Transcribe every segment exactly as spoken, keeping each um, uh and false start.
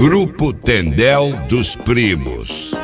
Grupo Tendel dos Primos.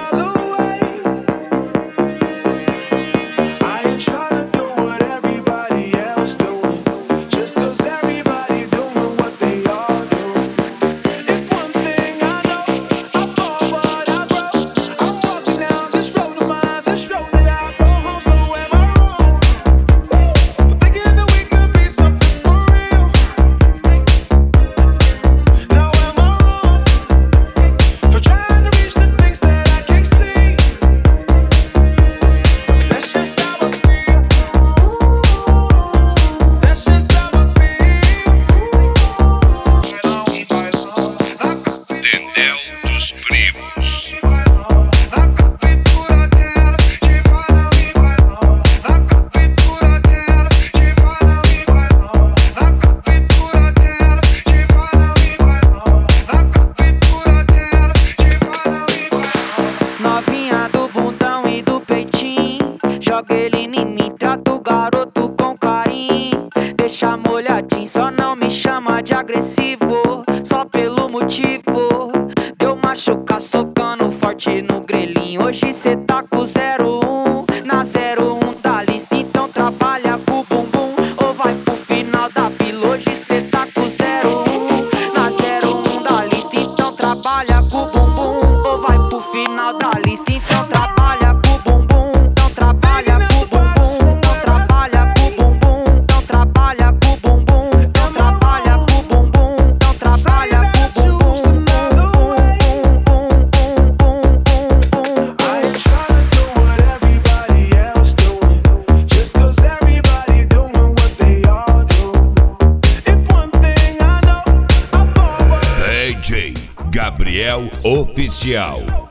Novinha do bundão e do peitinho, joga ele em mim, trata o garoto com carinho. Deixa molhadinho, só não me chama de agressivo, só pelo motivo deu machucar socando forte no grelhinho. Hoje cê tá com zero um, na zero um da lista, então trabalha com o bumbum ou vai pro final da fila. Hoje cê tá com zero um, na zero um da lista, então trabalha com o bumbum ou vai pro final da lista. Então trabalha com o bumbum, então trabalha com o bumbum, então trabalha com o bumbum, então trabalha com o bumbum, então trabalha com o bumbum, então trabalha com o bumbum. D J Gabriel Oficial.